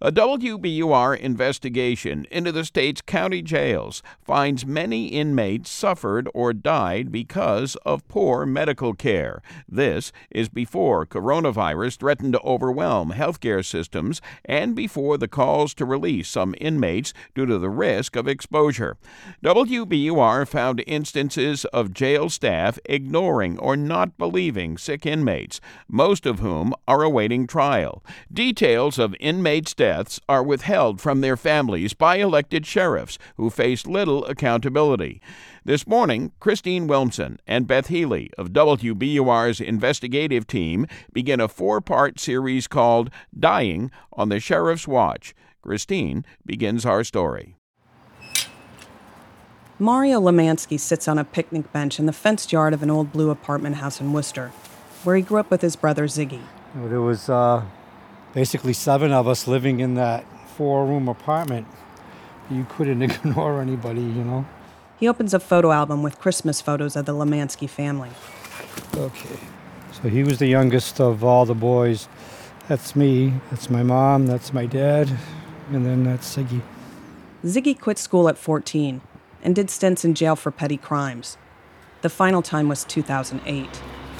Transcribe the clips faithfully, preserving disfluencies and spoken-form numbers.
A W B U R investigation into the state's county jails finds many inmates suffered or died because of poor medical care. This is before coronavirus threatened to overwhelm healthcare systems and before the calls to release some inmates due to the risk of exposure. W B U R found instances of jail staff ignoring or not believing sick inmates, most of whom are awaiting trial. Details of inmates' deaths are withheld from their families by elected sheriffs who face little accountability. This morning, Christine Wilmson and Beth Healy of W B U R's investigative team begin a four-part series called Dying on the Sheriff's Watch. Christine begins our story. Mario Lemansky sits on a picnic bench in the fenced yard of an old blue apartment house in Worcester, where he grew up with his brother Ziggy. There was uh, basically seven of us living in that four-room apartment. You couldn't ignore anybody, you know. He opens a photo album with Christmas photos of the Lemansky family. Okay. So he was the youngest of all the boys. That's me, that's my mom, that's my dad, and then that's Ziggy. Ziggy quit school at fourteen and did stints in jail for petty crimes. The final time was two thousand eight.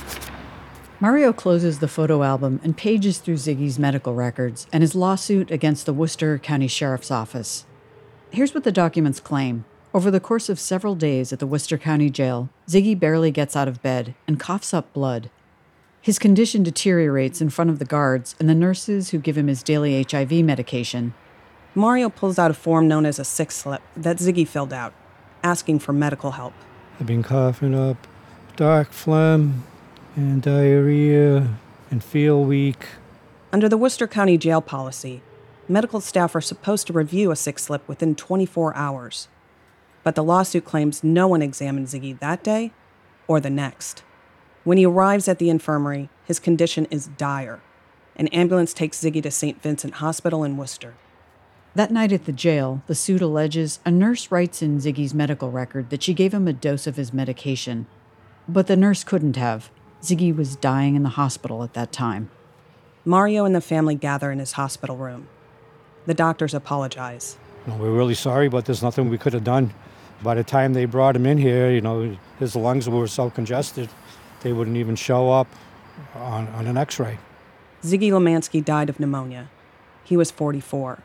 Mario closes the photo album and pages through Ziggy's medical records and his lawsuit against the Worcester County Sheriff's Office. Here's what the documents claim. Over the course of several days at the Worcester County Jail, Ziggy barely gets out of bed and coughs up blood. His condition deteriorates in front of the guards and the nurses who give him his daily H I V medication. Mario pulls out a form known as a sick slip that Ziggy filled out, asking for medical help. I've been coughing up dark phlegm and diarrhea and feel weak. Under the Worcester County Jail policy, medical staff are supposed to review a sick slip within twenty-four hours. But the lawsuit claims no one examined Ziggy that day or the next. When he arrives at the infirmary, his condition is dire. An ambulance takes Ziggy to Saint Vincent Hospital in Worcester. That night at the jail, the suit alleges a nurse writes in Ziggy's medical record that she gave him a dose of his medication. But the nurse couldn't have. Ziggy was dying in the hospital at that time. Mario and the family gather in his hospital room. The doctors apologize. You know, we're really sorry, but there's nothing we could have done. By the time they brought him in here, you know, his lungs were so congested, they wouldn't even show up on, on an x-ray. Ziggy Lemansky died of pneumonia. He was forty-four.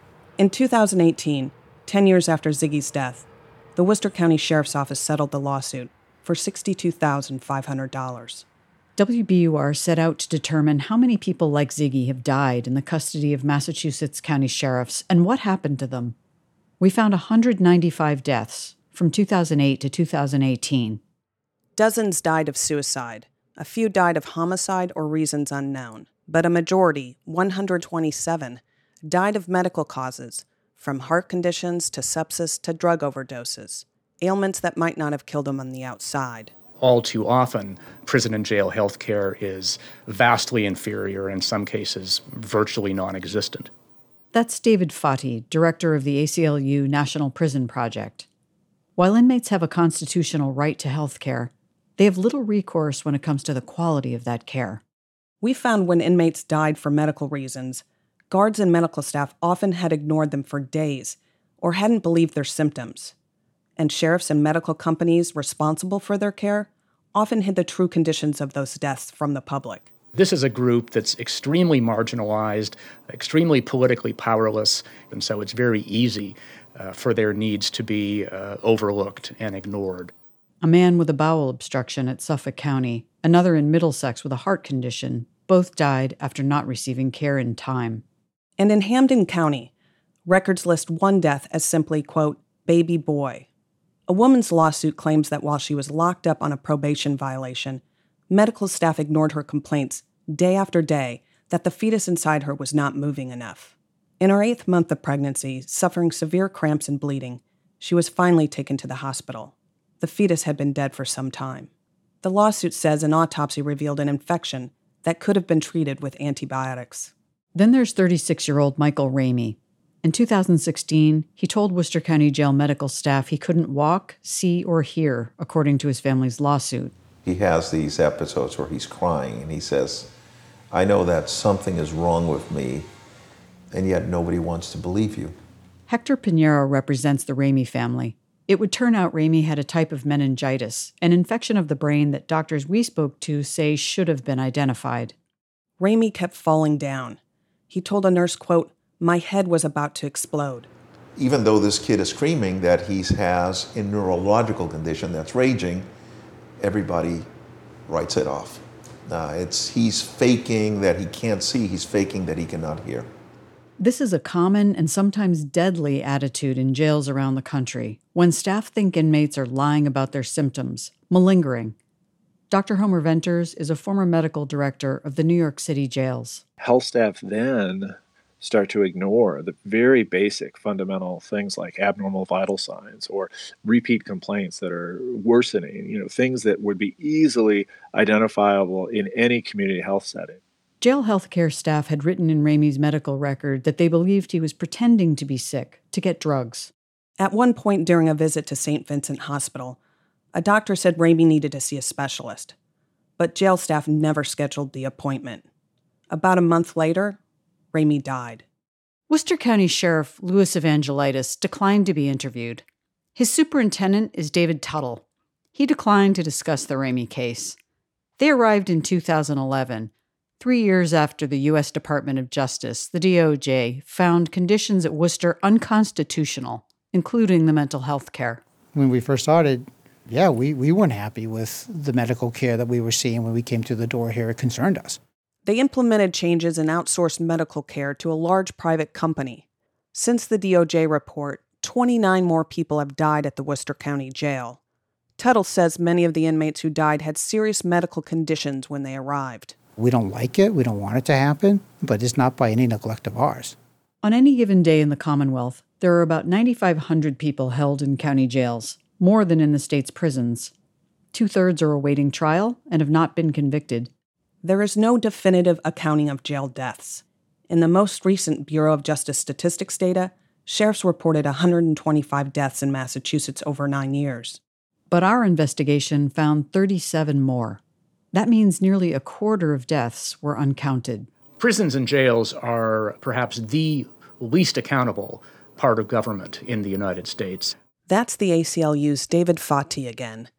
In two thousand eighteen, ten years after Ziggy's death, the Worcester County Sheriff's Office settled the lawsuit for sixty-two thousand five hundred dollars. W B U R set out to determine how many people like Ziggy have died in the custody of Massachusetts county sheriffs and what happened to them. We found one hundred ninety-five deaths from two thousand eight to two thousand eighteen. Dozens died of suicide. A few died of homicide or reasons unknown. But a majority, one hundred twenty-seven, died of medical causes, from heart conditions to sepsis to drug overdoses, ailments that might not have killed them on the outside. All too often, prison and jail health care is vastly inferior, in some cases virtually non-existent. That's David Fati, director of the A C L U National Prison Project. While inmates have a constitutional right to health care, they have little recourse when it comes to the quality of that care. We found when inmates died for medical reasons, guards and medical staff often had ignored them for days or hadn't believed their symptoms. And sheriffs and medical companies responsible for their care often hid the true conditions of those deaths from the public. This is a group that's extremely marginalized, extremely politically powerless, and so it's very easy uh, for their needs to be uh, overlooked and ignored. A man with a bowel obstruction at Suffolk County, another in Middlesex with a heart condition, both died after not receiving care in time. And in Hampden County, records list one death as simply, quote, baby boy. A woman's lawsuit claims that while she was locked up on a probation violation, medical staff ignored her complaints day after day that the fetus inside her was not moving enough. In her eighth month of pregnancy, suffering severe cramps and bleeding, she was finally taken to the hospital. The fetus had been dead for some time. The lawsuit says an autopsy revealed an infection that could have been treated with antibiotics. Then there's thirty-six-year-old Michael Ramey. In two thousand sixteen, he told Worcester County Jail medical staff he couldn't walk, see, or hear, according to his family's lawsuit. He has these episodes where he's crying, and he says, I know that something is wrong with me, and yet nobody wants to believe you. Hector Pinheiro represents the Ramey family. It would turn out Ramey had a type of meningitis, an infection of the brain that doctors we spoke to say should have been identified. Ramey kept falling down. He told a nurse, quote, "My head was about to explode." Even though this kid is screaming that he has a neurological condition that's raging, everybody writes it off. Uh, it's he's faking that he can't see, he's faking that he cannot hear. This is a common and sometimes deadly attitude in jails around the country when staff think inmates are lying about their symptoms, malingering. Doctor Homer Venters is a former medical director of the New York City jails. Health staff then start to ignore the very basic fundamental things like abnormal vital signs or repeat complaints that are worsening, you know, things that would be easily identifiable in any community health setting. Jail healthcare staff had written in Ramey's medical record that they believed he was pretending to be sick to get drugs. At one point during a visit to Saint Vincent Hospital, a doctor said Ramey needed to see a specialist, but jail staff never scheduled the appointment. About a month later, Ramey died. Worcester County Sheriff Louis Evangelitis declined to be interviewed. His superintendent is David Tuttle. He declined to discuss the Ramey case. They arrived in two thousand eleven, three years after the U S Department of Justice, the D O J, found conditions at Worcester unconstitutional, including the mental health care. When we first started, yeah, we, we weren't happy with the medical care that we were seeing when we came through the door here. It concerned us. They implemented changes and outsourced medical care to a large private company. Since the D O J report, twenty-nine more people have died at the Worcester County Jail. Tuttle says many of the inmates who died had serious medical conditions when they arrived. We don't like it. We don't want it to happen, but it's not by any neglect of ours. On any given day in the Commonwealth, there are about nine thousand five hundred people held in county jails, more than in the state's prisons. Two-thirds are awaiting trial and have not been convicted. There is no definitive accounting of jail deaths. In the most recent Bureau of Justice Statistics data, sheriffs reported one hundred twenty-five deaths in Massachusetts over nine years. But our investigation found thirty-seven more. That means nearly a quarter of deaths were uncounted. Prisons and jails are perhaps the least accountable part of government in the United States. That's the A C L U's David Fati again.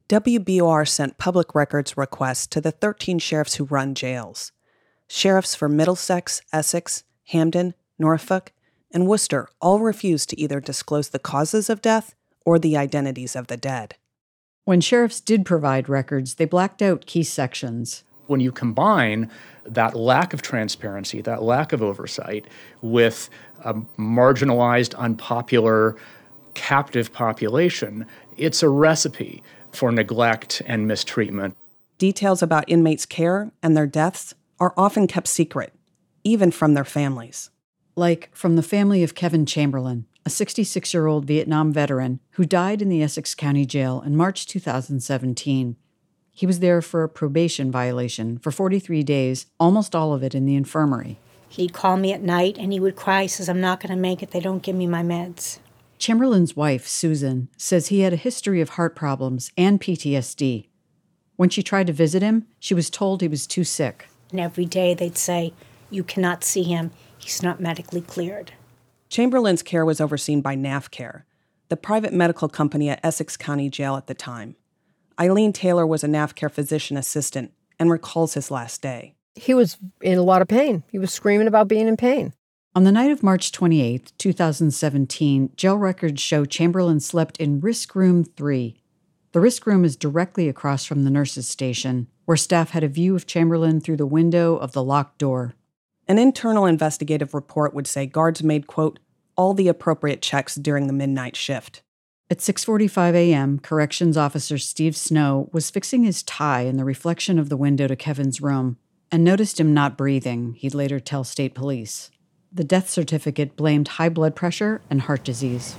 W B O R sent public records requests to the thirteen sheriffs who run jails. Sheriffs for Middlesex, Essex, Hampden, Norfolk, and Worcester all refused to either disclose the causes of death or the identities of the dead. When sheriffs did provide records, they blacked out key sections. When you combine that lack of transparency, that lack of oversight, with a marginalized, unpopular, captive population, it's a recipe for neglect and mistreatment. Details about inmates' care and their deaths are often kept secret, even from their families. Like from the family of Kevin Chamberlain, a sixty-six-year-old Vietnam veteran who died in the Essex County Jail in March two thousand seventeen. He was there for a probation violation for forty-three days, almost all of it in the infirmary. He'd call me at night and he would cry. He says, "I'm not going to make it. They don't give me my meds." Chamberlain's wife, Susan, says he had a history of heart problems and P T S D. When she tried to visit him, she was told he was too sick. And every day they'd say, "You cannot see him. He's not medically cleared." Chamberlain's care was overseen by NAFCare, the private medical company at Essex County Jail at the time. Eileen Taylor was a NAFCare physician assistant and recalls his last day. He was in a lot of pain. He was screaming about being in pain. On the night of March twenty-eighth, two thousand seventeen, jail records show Chamberlain slept in Risk Room three. The Risk Room is directly across from the nurses' station, where staff had a view of Chamberlain through the window of the locked door. An internal investigative report would say guards made, quote, all the appropriate checks during the midnight shift. At six forty-five a.m., Corrections Officer Steve Snow was fixing his tie in the reflection of the window to Kevin's room and noticed him not breathing, he'd later tell state police. The death certificate blamed high blood pressure and heart disease.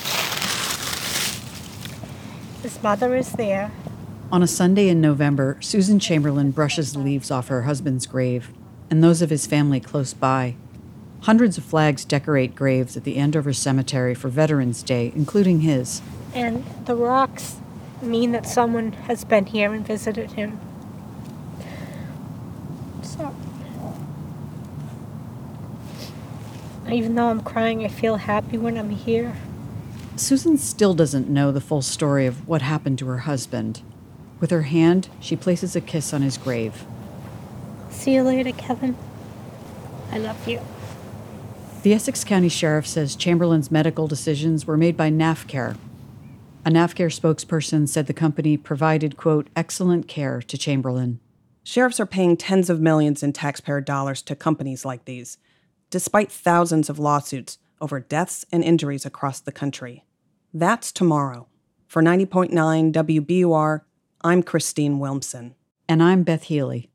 His mother is there. On a Sunday in November, Susan Chamberlain brushes the leaves off her husband's grave and those of his family close by. Hundreds of flags decorate graves at the Andover Cemetery for Veterans Day, including his. And the rocks mean that someone has been here and visited him. So, Even though I'm crying, I feel happy when I'm here. Susan still doesn't know the full story of what happened to her husband. With her hand, she places a kiss on his grave. See you later, Kevin. I love you. The Essex County Sheriff says Chamberlain's medical decisions were made by NAFCare. A NAFCare spokesperson said the company provided, quote, excellent care to Chamberlain. Sheriffs are paying tens of millions in taxpayer dollars to companies like these, despite thousands of lawsuits over deaths and injuries across the country. That's tomorrow. For ninety point nine W B U R, I'm Christine Wilmson. And I'm Beth Healy.